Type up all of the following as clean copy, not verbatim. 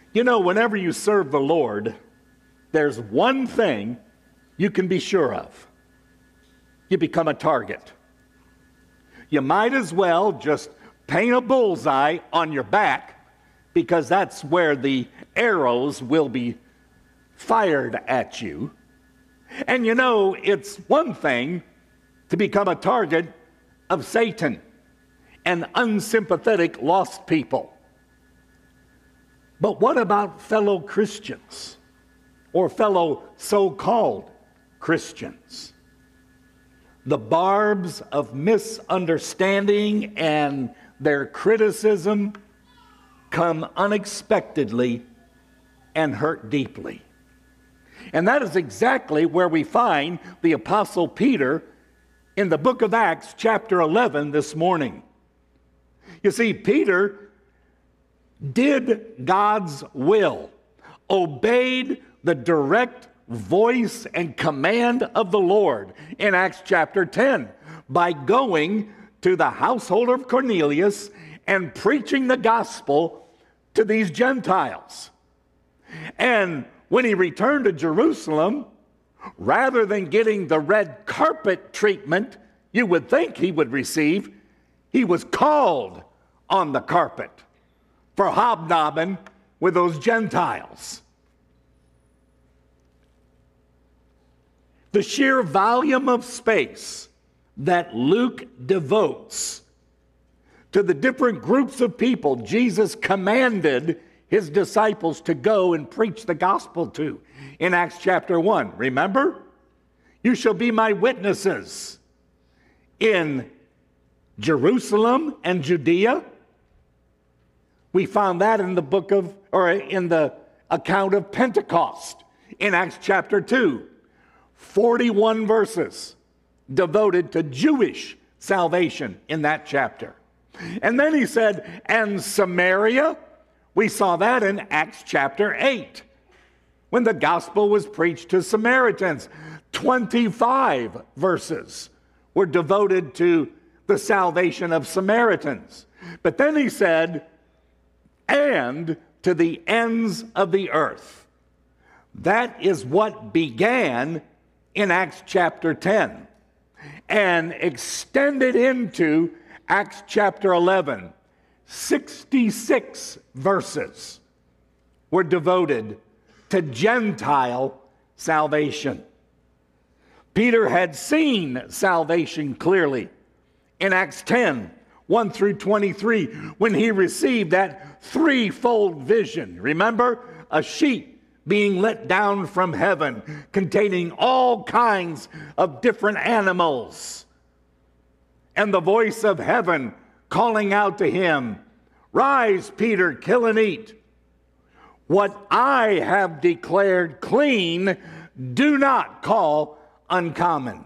You know, whenever you serve the Lord, there's one thing you can be sure of. You become a target. You might as well just paint a bullseye on your back, because that's where the arrows will be fired at you. And you know, it's one thing to become a target of Satan and unsympathetic lost people. But what about fellow Christians or fellow so-called Christians? The barbs of misunderstanding and their criticism come unexpectedly and hurt deeply. And that is exactly where we find the Apostle Peter in the book of Acts, chapter 11, this morning. You see, Peter did God's will, obeyed the direct voice and command of the Lord in Acts chapter 10 by going to the household of Cornelius and preaching the gospel to these Gentiles. And when he returned to Jerusalem, rather than getting the red carpet treatment you would think he would receive, he was called on the carpet for hobnobbing with those Gentiles. The sheer volume of space that Luke devotes to the different groups of people Jesus commanded his disciples to go and preach the gospel to in Acts chapter 1. Remember? You shall be my witnesses in Jerusalem and Judea. We found that in the account of Pentecost in Acts chapter 2. 41 verses devoted to Jewish salvation in that chapter. And then he said, and Samaria. We saw that in Acts chapter 8, when the gospel was preached to Samaritans. 25 verses were devoted to the salvation of Samaritans. But then he said, and to the ends of the earth. That is what began in Acts chapter 10 and extended into Acts chapter 11. 66 verses were devoted to Gentile salvation. Peter had seen salvation clearly in Acts 10, 1 through 23, when he received that threefold vision. Remember? A sheet being let down from heaven, containing all kinds of different animals. And the voice of heaven calling out to him, rise, Peter, kill and eat. What I have declared clean, do not call uncommon,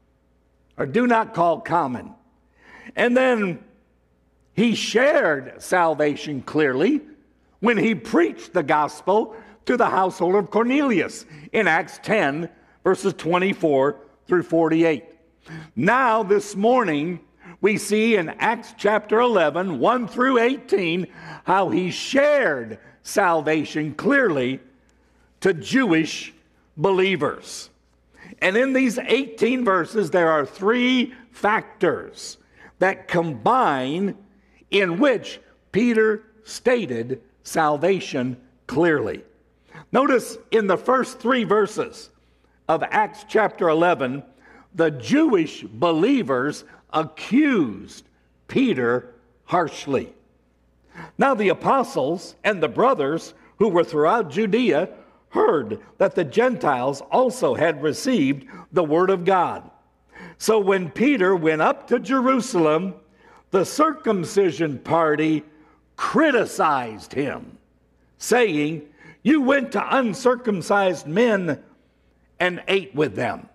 or do not call common. And then he shared salvation clearly when he preached the gospel to the household of Cornelius in Acts 10, verses 24 through 48. Now, this morning, we see in Acts chapter 11, 1 through 18, how he shared salvation clearly to Jewish believers. And in these 18 verses, there are three factors that combine in which Peter stated salvation clearly. Notice in the first three verses of Acts chapter 11, the Jewish believers accused Peter harshly. Now the apostles and the brothers who were throughout Judea heard that the Gentiles also had received the word of God. So when Peter went up to Jerusalem, the circumcision party criticized him, saying, you went to uncircumcised men and ate with them.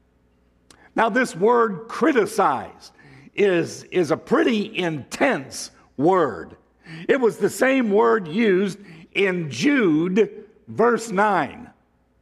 Now, this word criticized is a pretty intense word. It was the same word used in Jude, verse 9.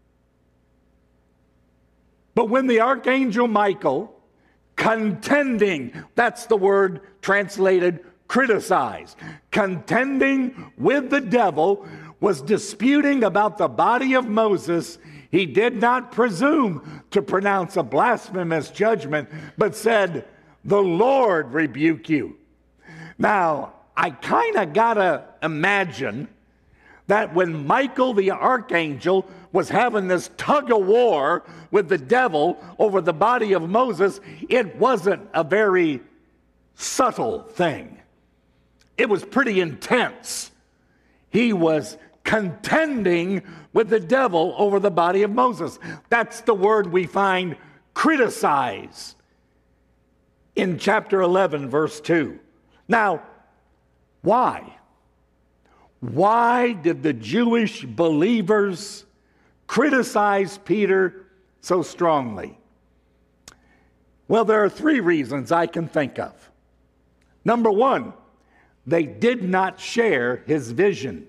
But when the archangel Michael, contending, that's the word translated criticized, contending with the devil, was disputing about the body of Moses, he did not presume to pronounce a blasphemous judgment, but said, "The Lord rebuke you." Now, I kind of got to imagine that when Michael the archangel was having this tug of war with the devil over the body of Moses, it wasn't a very subtle thing. It was pretty intense. He was contending with the devil over the body of Moses. That's the word we find criticize in chapter 11, verse 2. Now, why? Why did the Jewish believers criticize Peter so strongly? Well, there are three reasons I can think of. Number one, they did not share his vision.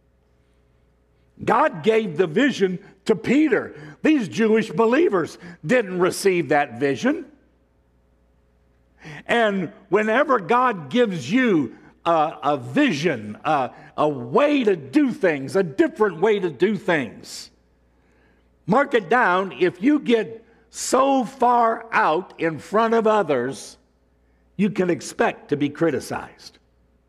God gave the vision to Peter. These Jewish believers didn't receive that vision. And whenever God gives you a vision, a way to do things, a different way to do things, mark it down, if you get so far out in front of others, you can expect to be criticized.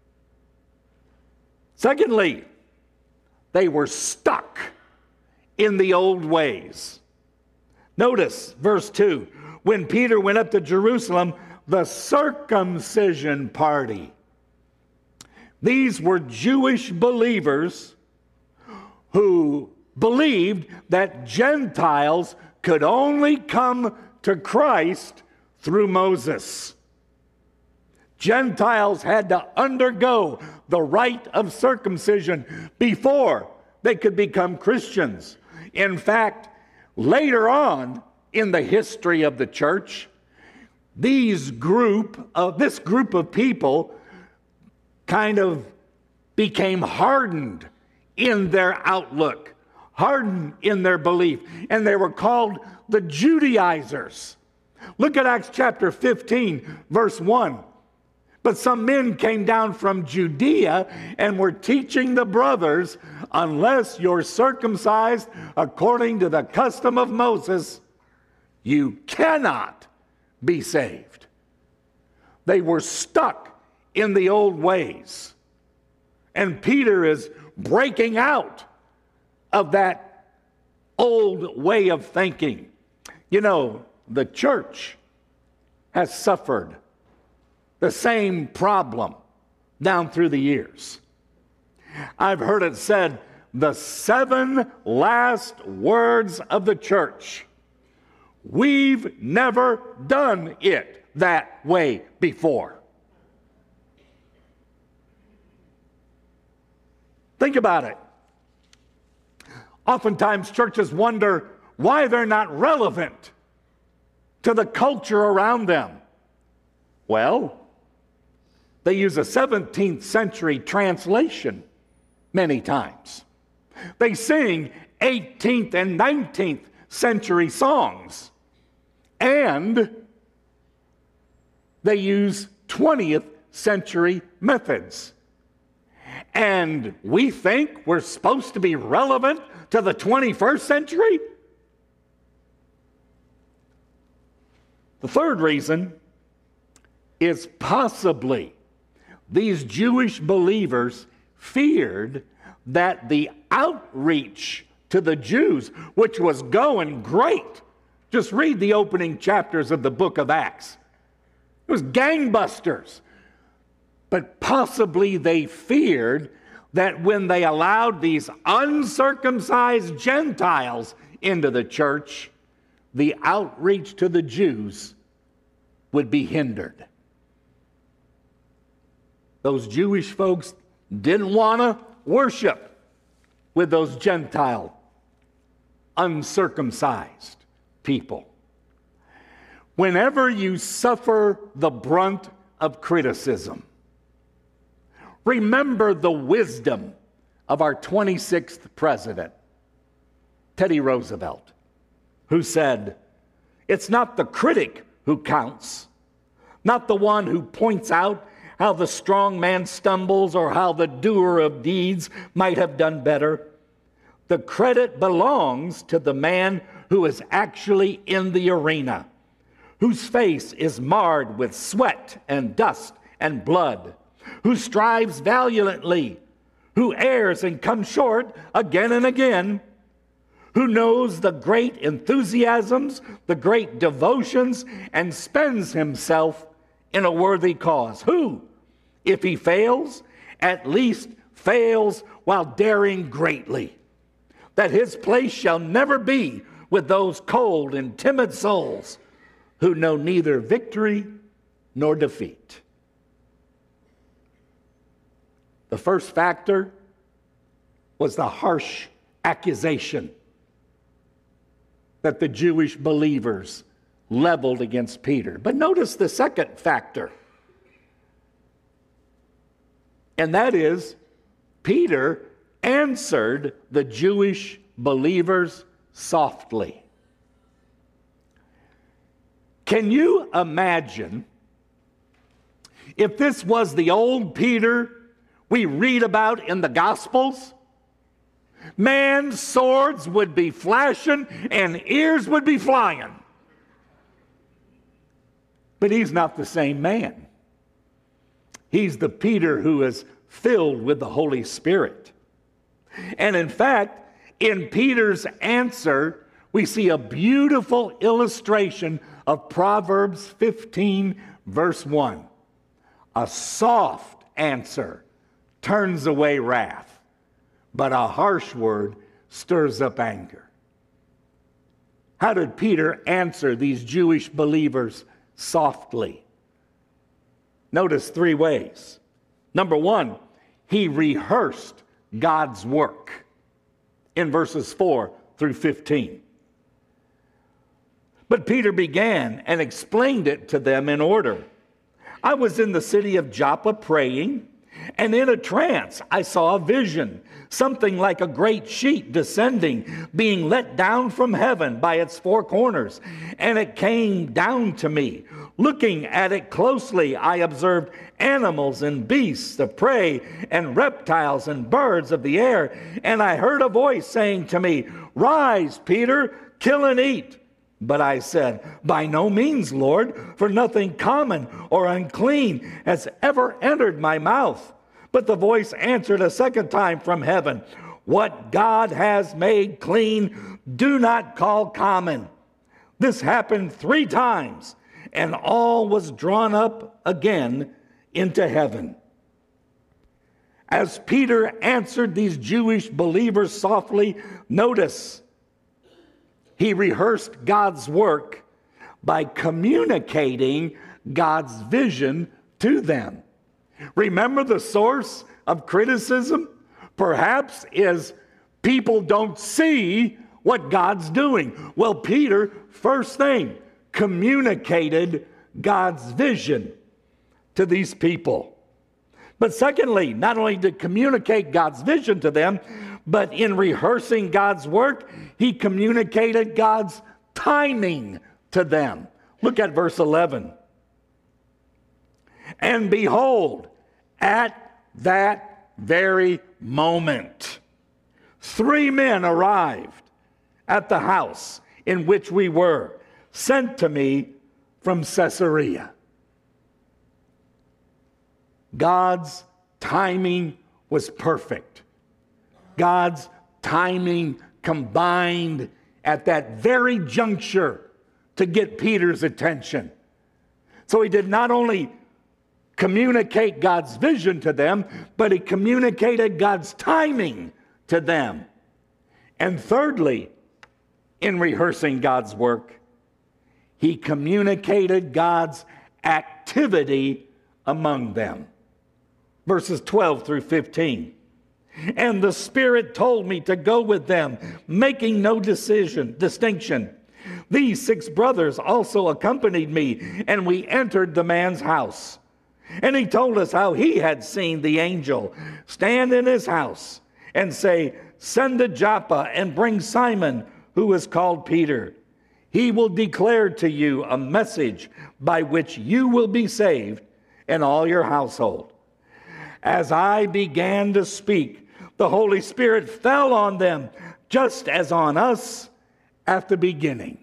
Secondly, they were stuck in the old ways. Notice verse 2. When Peter went up to Jerusalem, the circumcision party. These were Jewish believers who believed that Gentiles could only come to Christ through Moses. Gentiles had to undergo the rite of circumcision before they could become Christians. In fact, later on in the history of the church, this group of people kind of became hardened in their outlook, hardened in their belief, and they were called the Judaizers. Look at Acts chapter 15, verse 1. But some men came down from Judea and were teaching the brothers, unless you're circumcised according to the custom of Moses, you cannot be saved. They were stuck in the old ways. And Peter is breaking out of that old way of thinking. You know, the church has suffered the same problem down through the years. I've heard it said, the 7 last words of the church. We've never done it that way before. Think about it. Oftentimes churches wonder why they're not relevant to the culture around them. Well, they use a 17th century translation many times. They sing 18th and 19th century songs. And they use 20th century methods. And we think we're supposed to be relevant to the 21st century? The third reason is possibly these Jewish believers feared that the outreach to the Jews, which was going great. Just read the opening chapters of the book of Acts. It was gangbusters. But possibly they feared that when they allowed these uncircumcised Gentiles into the church, the outreach to the Jews would be hindered. Those Jewish folks didn't want to worship with those Gentile, uncircumcised people. Whenever you suffer the brunt of criticism, remember the wisdom of our 26th president, Teddy Roosevelt, who said, "It's not the critic who counts, not the one who points out how the strong man stumbles or how the doer of deeds might have done better. The credit belongs to the man who is actually in the arena, whose face is marred with sweat and dust and blood, who strives valiantly, who errs and comes short again and again, who knows the great enthusiasms, the great devotions, and spends himself in a worthy cause. Who, if he fails, at least fails while daring greatly, that his place shall never be with those cold and timid souls who know neither victory nor defeat. The first factor was the harsh accusation that the Jewish believers leveled against Peter. But notice the second factor, and that is Peter answered the Jewish believers softly. Can you imagine if this was the old Peter we read about in the Gospels? Man, swords would be flashing and ears would be flying. But he's not the same man. He's the Peter who is filled with the Holy Spirit. And in fact, in Peter's answer, we see a beautiful illustration of Proverbs 15, verse 1. A soft answer turns away wrath, but a harsh word stirs up anger. How did Peter answer these Jewish believers softly? Notice 3 ways. Number 1, he rehearsed God's work in verses 4 through 15. But Peter began and explained it to them in order. I was in the city of Joppa praying, and in a trance I saw a vision, something like a great sheet descending, being let down from heaven by its 4 corners. And it came down to me. Looking at it closely, I observed animals and beasts of prey and reptiles and birds of the air. And I heard a voice saying to me, "Rise, Peter, kill and eat." But I said, "By no means, Lord, for nothing common or unclean has ever entered my mouth." But the voice answered a second time from heaven, "What God has made clean, do not call common." This happened 3 times, and all was drawn up again into heaven. As Peter answered these Jewish believers softly, notice he rehearsed God's work by communicating God's vision to them. Remember, the source of criticism perhaps is people don't see what God's doing. Well, Peter, first thing, communicated God's vision to these people. But secondly, not only to communicate God's vision to them, but in rehearsing God's work, he communicated God's timing to them. Look at verse 11. And behold, at that very moment, 3 men arrived at the house in which we were, sent to me from Caesarea. God's timing was perfect. God's timing combined at that very juncture to get Peter's attention. So he did not only communicate God's vision to them, but he communicated God's timing to them. And thirdly, in rehearsing God's work, he communicated God's activity among them. Verses 12 through 15. And the Spirit told me to go with them, making no distinction. These 6 brothers also accompanied me, and we entered the man's house. And he told us how he had seen the angel stand in his house and say, "Send to Joppa and bring Simon, who is called Peter. He will declare to you a message by which you will be saved, and all your household. As I began to speak, the Holy Spirit fell on them, just as on us at the beginning.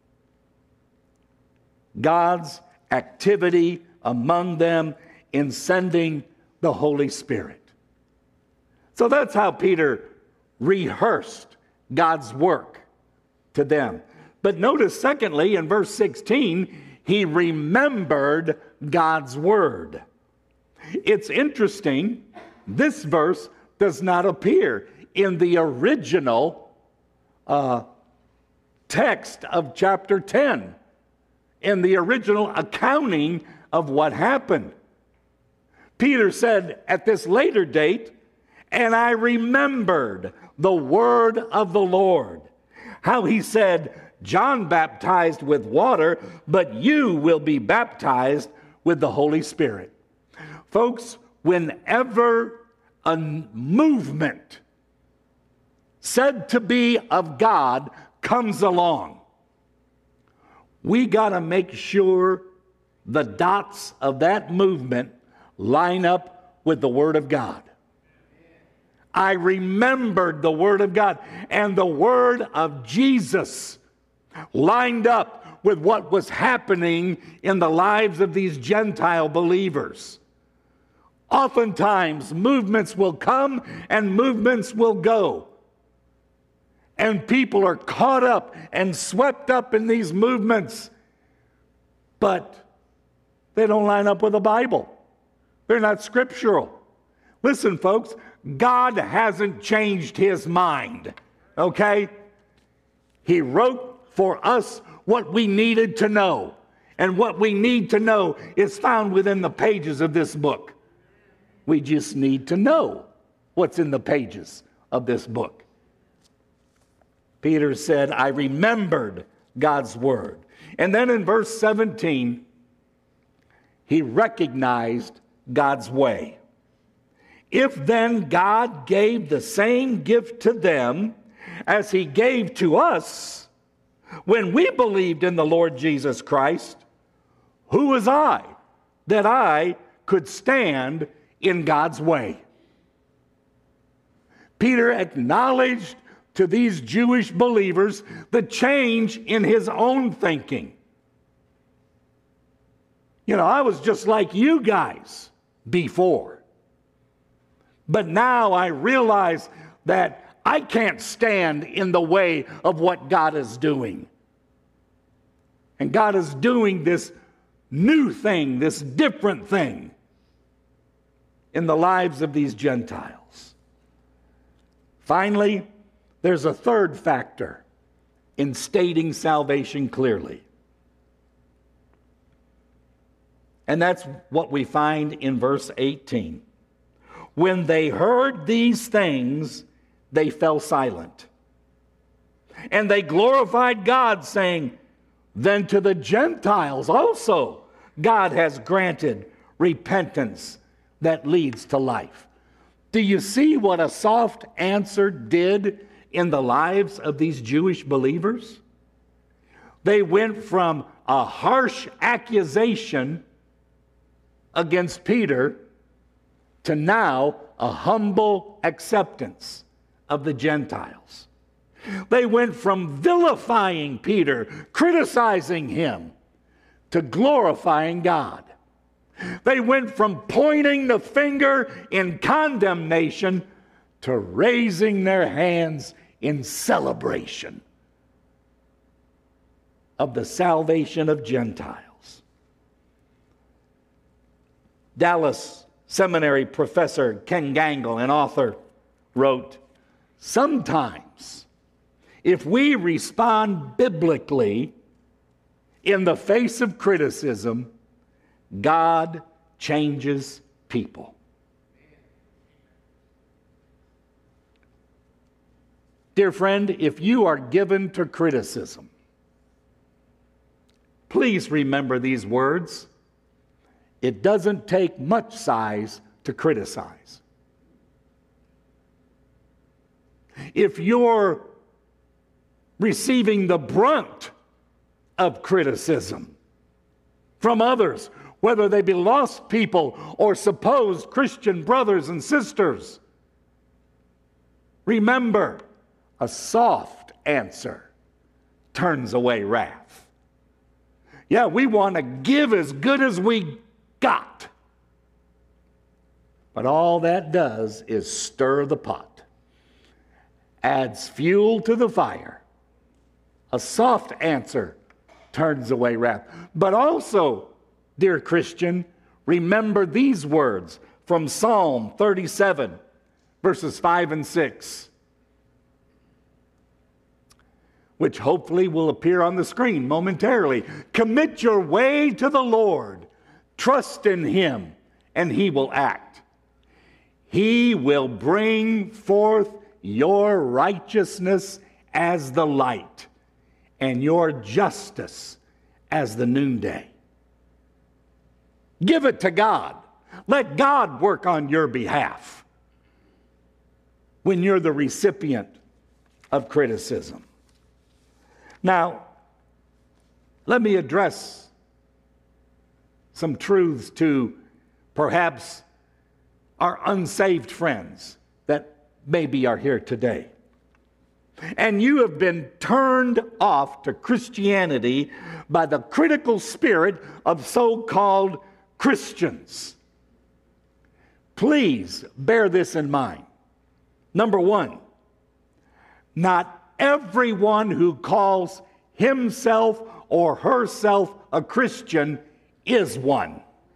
God's activity among them in sending the Holy Spirit. So that's how Peter rehearsed God's work to them. But notice, secondly, in verse 16, he remembered God's word. It's interesting, this verse does not appear in the original text of chapter 10, in the original accounting of what happened. Peter said at this later date, and I remembered the word of the Lord, how he said, John baptized with water, but you will be baptized with the Holy Spirit. Folks, whenever a movement said to be of God comes along, we got to make sure the dots of that movement line up with the Word of God. I remembered the Word of God, and the Word of Jesus lined up with what was happening in the lives of these Gentile believers. Oftentimes, movements will come and movements will go. And people are caught up and swept up in these movements. But they don't line up with the Bible. They're not scriptural. Listen, folks, God hasn't changed his mind, okay? He wrote for us what we needed to know. And what we need to know is found within the pages of this book. We just need to know what's in the pages of this book. Peter said, I remembered God's word. And then in verse 17, he recognized God's way. If then God gave the same gift to them as he gave to us when we believed in the Lord Jesus Christ, who was I that I could stand in God's way? Peter acknowledged to these Jewish believers the change in his own thinking. You know, I was just like you guys before. But now I realize that I can't stand in the way of what God is doing. And God is doing this new thing, this different thing in the lives of these Gentiles. Finally, there's a third factor in stating salvation clearly. And that's what we find in verse 18. When they heard these things, they fell silent. And they glorified God, saying, then to the Gentiles also God has granted repentance that leads to life. Do you see what a soft answer did in the lives of these Jewish believers? They went from a harsh accusation against Peter to now a humble acceptance of the Gentiles. They went from vilifying Peter, criticizing him, to glorifying God. They went from pointing the finger in condemnation to raising their hands in celebration of the salvation of Gentiles. Dallas Seminary professor Ken Gangle, an author, wrote, sometimes if we respond biblically in the face of criticism, God changes people. Dear friend, if you are given to criticism, please remember these words. It doesn't take much size to criticize. If you're receiving the brunt of criticism from others, whether they be lost people or supposed Christian brothers and sisters. Remember, a soft answer turns away wrath. Yeah, we want to give as good as we got. But all that does is stir the pot, adds fuel to the fire. A soft answer turns away wrath. But also, dear Christian, remember these words from Psalm 37, verses 5 and 6, which hopefully will appear on the screen momentarily. Commit your way to the Lord. Trust in Him, and He will act. He will bring forth your righteousness as the light, and your justice as the noonday. Give it to God. Let God work on your behalf when you're the recipient of criticism. Now, let me address some truths to perhaps our unsaved friends that maybe are here today. And you have been turned off to Christianity by the critical spirit of so-called Christians. Please bear this in mind. Number one, not everyone who calls himself or herself a Christian is one.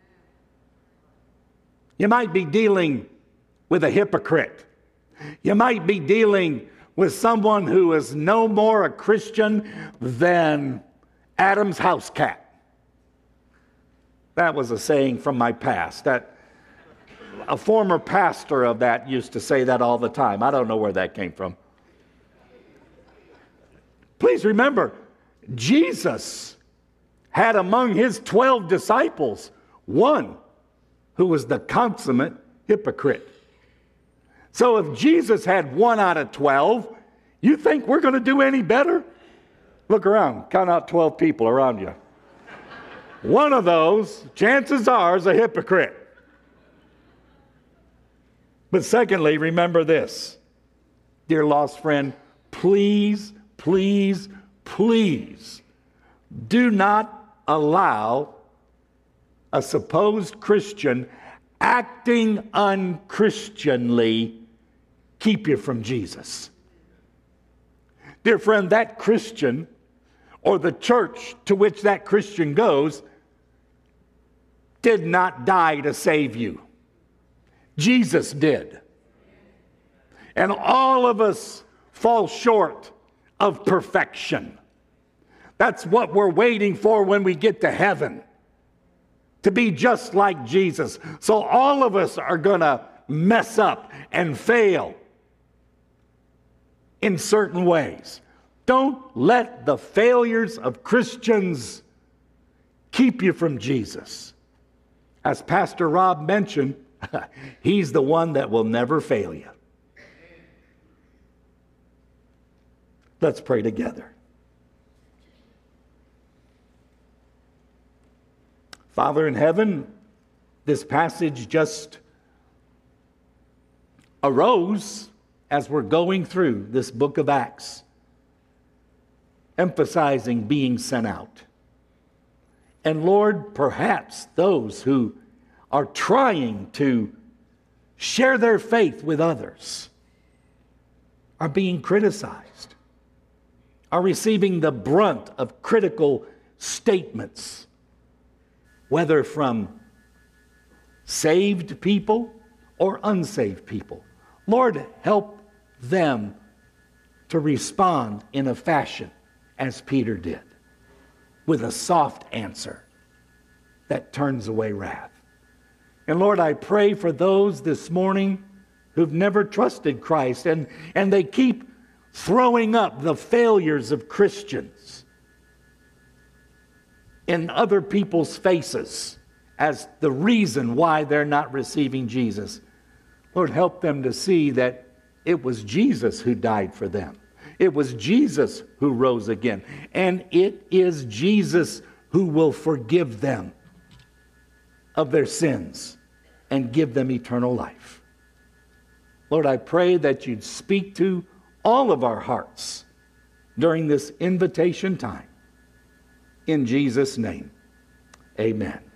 You might be dealing with a hypocrite. You might be dealing with someone who is no more a Christian than Adam's house cat. That was a saying from my past. That a former pastor of that used to say that all the time. I don't know where that came from. Please remember, Jesus had among his 12 disciples one who was the consummate hypocrite. So if Jesus had 1 out of 12, you think we're going to do any better? Look around, count out 12 people around you. One of those, chances are, is a hypocrite. But secondly, remember this. Dear lost friend, please, please, please do not allow a supposed Christian acting unchristianly keep you from Jesus. Dear friend, that Christian or the church to which that Christian goes did not die to save you. Jesus did. And all of us fall short of perfection. That's what we're waiting for when we get to heaven, to be just like Jesus. So all of us are going to mess up and fail in certain ways. Don't let the failures of Christians keep you from Jesus. As Pastor Rob mentioned, He's the one that will never fail you. Let's pray together. Father in heaven, this passage just arose as we're going through this book of Acts, emphasizing being sent out. And Lord, perhaps those who are trying to share their faith with others are being criticized, are receiving the brunt of critical statements, whether from saved people or unsaved people. Lord, help them to respond in a fashion as Peter did, with a soft answer that turns away wrath. And Lord, I pray for those this morning who've never trusted Christ and they keep throwing up the failures of Christians in other people's faces as the reason why they're not receiving Jesus. Lord, help them to see that it was Jesus who died for them. It was Jesus who rose again. And it is Jesus who will forgive them of their sins and give them eternal life. Lord, I pray that you'd speak to all of our hearts during this invitation time. In Jesus' name, amen.